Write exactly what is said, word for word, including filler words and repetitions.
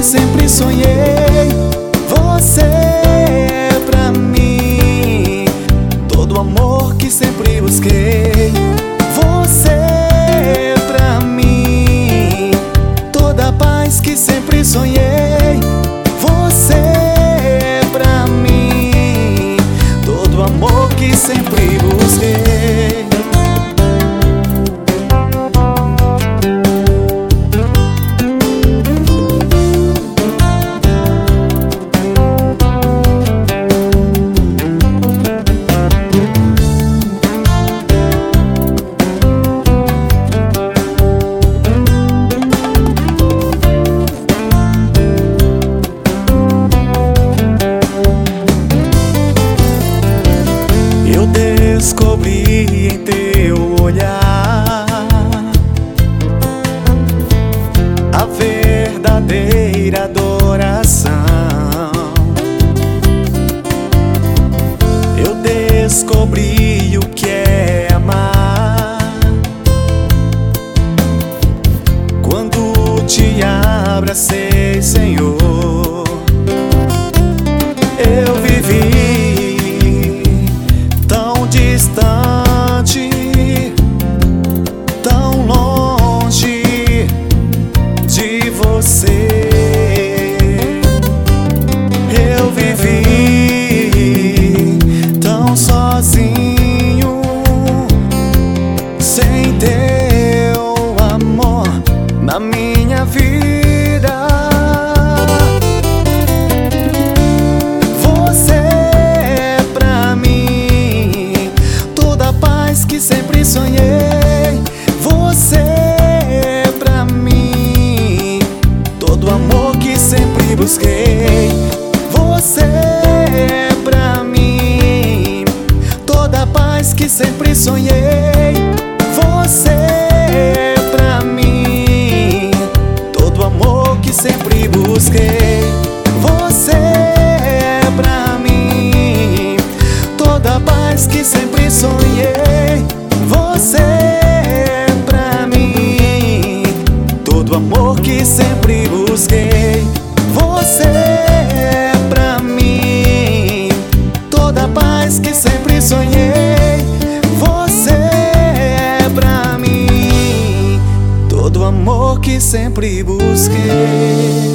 que sempre sonhei. Você é pra mim todo o amor que sempre busquei. Você é pra mim toda a paz que sempre sonhei. Você é pra mim todo o amor que sempre busquei. Eu descobri em teu olhar a verdadeira adoração. Eu descobri o que é amar quando te abracei, Senhor. Eu vivi tão distante, tão longe de você. Eu vivi tão sozinho, sem teu amor na minha vida. Que sempre sonhei. Você é pra mim todo o amor que sempre busquei. Você é pra mim toda a paz que sempre sonhei. Você é pra mim todo o amor que sempre busquei. Você é pra mim toda a paz que sempre sonhei. Você é pra mim todo o amor que sempre busquei. Você é pra mim toda a paz que sempre sonhei. Você é pra mim todo o amor que sempre busquei.